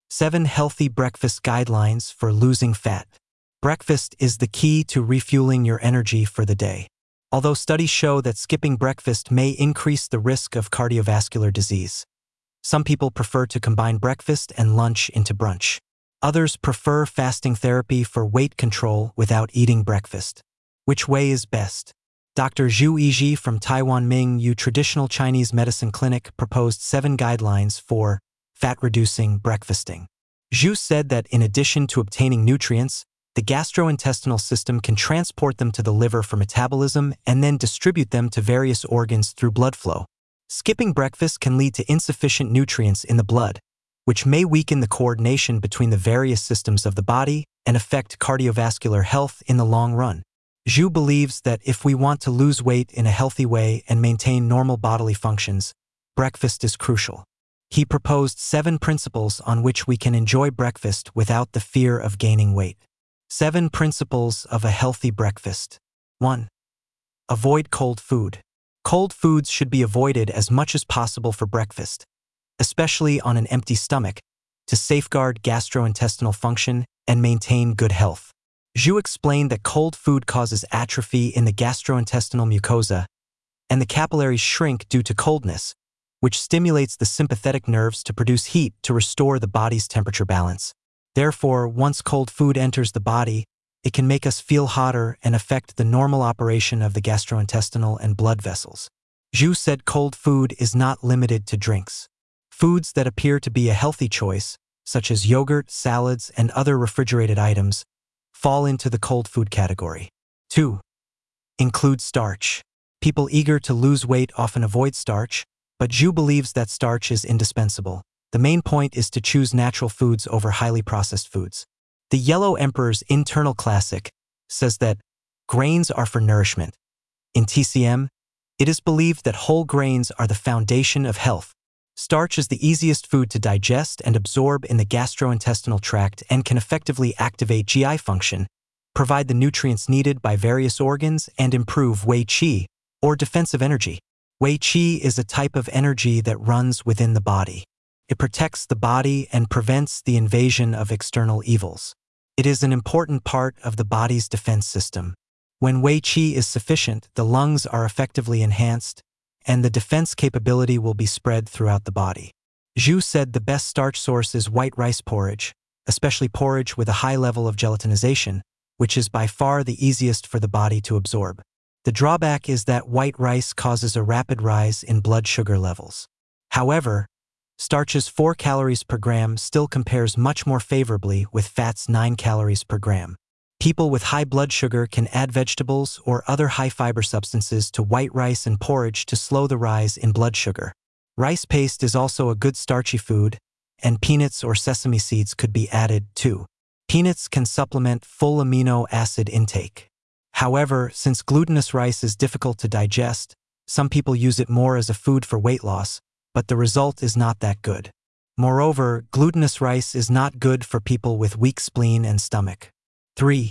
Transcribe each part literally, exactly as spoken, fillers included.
seven Healthy breakfast guidelines for losing fat. Breakfast is the key to refueling your energy for the day. Although studies show that skipping breakfast may increase the risk of cardiovascular disease, some people prefer to combine breakfast and lunch into brunch. Others prefer fasting therapy for weight control without eating breakfast. Which way is best? Doctor Zhu Yizhi from Taiwan Ming-Yu Traditional Chinese Medicine Clinic proposed seven guidelines for fat-reducing breakfasting. Zhu said that in addition to obtaining nutrients, the gastrointestinal system can transport them to the liver for metabolism and then distribute them to various organs through blood flow. Skipping breakfast can lead to insufficient nutrients in the blood, which may weaken the coordination between the various systems of the body and affect cardiovascular health in the long run. Zhu believes that if we want to lose weight in a healthy way and maintain normal bodily functions, breakfast is crucial. He proposed seven principles on which we can enjoy breakfast without the fear of gaining weight. Seven principles of a healthy breakfast. one. Avoid cold food. Cold foods should be avoided as much as possible for breakfast, especially on an empty stomach, to safeguard gastrointestinal function and maintain good health. Zhu explained that cold food causes atrophy in the gastrointestinal mucosa, and the capillaries shrink due to coldness, which stimulates the sympathetic nerves to produce heat to restore the body's temperature balance. Therefore, once cold food enters the body, it can make us feel hotter and affect the normal operation of the gastrointestinal and blood vessels. Zhu said cold food is not limited to drinks. Foods that appear to be a healthy choice, such as yogurt, salads, and other refrigerated items, fall into the cold food category. two. Include starch. People eager to lose weight often avoid starch, but Zhu believes that starch is indispensable. The main point is to choose natural foods over highly processed foods. The Yellow Emperor's Internal Classic says that grains are for nourishment. In T C M, it is believed that whole grains are the foundation of health. Starch is the easiest food to digest and absorb in the gastrointestinal tract and can effectively activate G I function, provide the nutrients needed by various organs, and improve Wei Qi, or defensive energy. Wei Qi is a type of energy that runs within the body. It protects the body and prevents the invasion of external evils. It is an important part of the body's defense system. When Wei Qi is sufficient, the lungs are effectively enhanced, and the defense capability will be spread throughout the body. Zhu said the best starch source is white rice porridge, especially porridge with a high level of gelatinization, which is by far the easiest for the body to absorb. The drawback is that white rice causes a rapid rise in blood sugar levels. However, starch's four calories per gram still compares much more favorably with fat's nine calories per gram. People with high blood sugar can add vegetables or other high-fiber substances to white rice and porridge to slow the rise in blood sugar. Rice paste is also a good starchy food, and peanuts or sesame seeds could be added too. Peanuts can supplement full amino acid intake. However, since glutinous rice is difficult to digest, some people use it more as a food for weight loss, but the result is not that good. Moreover, glutinous rice is not good for people with weak spleen and stomach. three.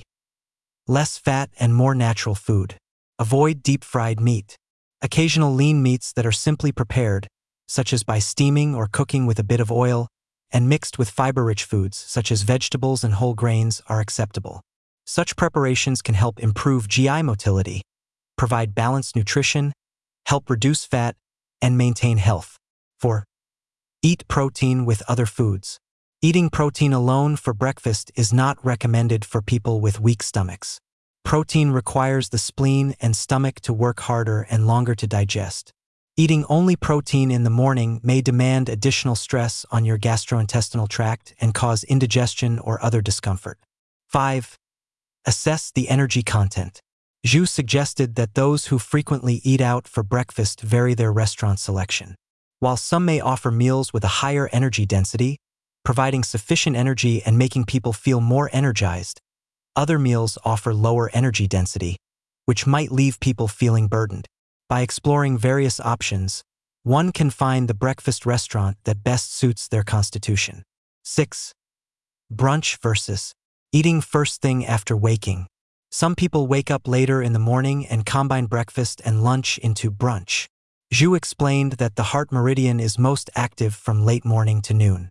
Less fat and more natural food. Avoid deep-fried meat. Occasional lean meats that are simply prepared, such as by steaming or cooking with a bit of oil, and mixed with fiber-rich foods, such as vegetables and whole grains, are acceptable. Such preparations can help improve G I motility, provide balanced nutrition, help reduce fat, and maintain health. four. Eat protein with other foods. Eating protein alone for breakfast is not recommended for people with weak stomachs. Protein requires the spleen and stomach to work harder and longer to digest. Eating only protein in the morning may demand additional stress on your gastrointestinal tract and cause indigestion or other discomfort. five. Assess the energy content. Zhu suggested that those who frequently eat out for breakfast vary their restaurant selection. While some may offer meals with a higher energy density, providing sufficient energy and making people feel more energized, other meals offer lower energy density, which might leave people feeling burdened. By exploring various options, one can find the breakfast restaurant that best suits their constitution. six. Brunch versus eating first thing after waking. Some people wake up later in the morning and combine breakfast and lunch into brunch. Zhu explained that the heart meridian is most active from late morning to noon.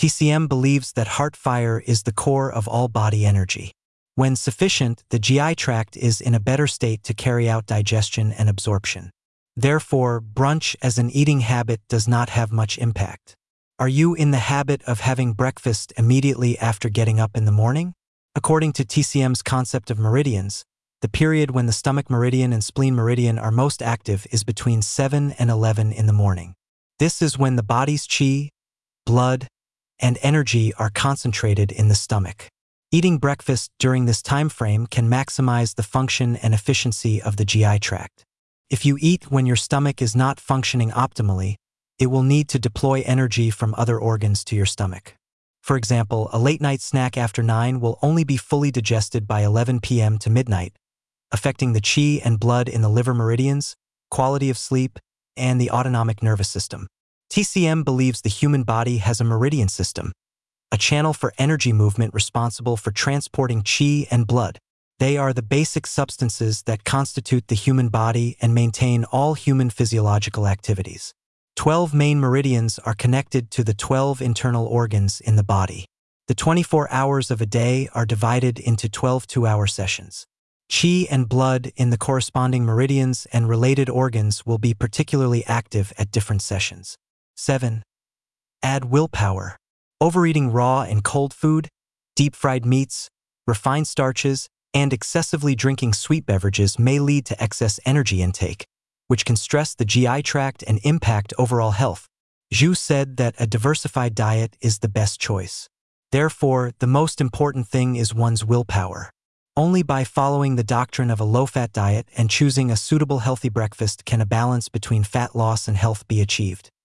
T C M believes that heart fire is the core of all body energy. When sufficient, the G I tract is in a better state to carry out digestion and absorption. Therefore, brunch as an eating habit does not have much impact. Are you in the habit of having breakfast immediately after getting up in the morning? According to T C M's concept of meridians, the period when the stomach meridian and spleen meridian are most active is between seven and eleven in the morning. This is when the body's qi, blood, and energy are concentrated in the stomach. Eating breakfast during this time frame can maximize the function and efficiency of the G I tract. If you eat when your stomach is not functioning optimally, it will need to deploy energy from other organs to your stomach. For example, a late-night snack after nine will only be fully digested by eleven p m to midnight, affecting the qi and blood in the liver meridians, quality of sleep, and the autonomic nervous system. T C M believes the human body has a meridian system, a channel for energy movement responsible for transporting qi and blood. They are the basic substances that constitute the human body and maintain all human physiological activities. Twelve main meridians are connected to the twelve internal organs in the body. The twenty-four hours of a day are divided into twelve two-hour sessions. Qi and blood in the corresponding meridians and related organs will be particularly active at different sessions. seven. Add willpower. Overeating raw and cold food, deep-fried meats, refined starches, and excessively drinking sweet beverages may lead to excess energy intake, which can stress the G I tract and impact overall health. Zhu said that a diversified diet is the best choice. Therefore, the most important thing is one's willpower. Only by following the doctrine of a low-fat diet and choosing a suitable healthy breakfast can a balance between fat loss and health be achieved.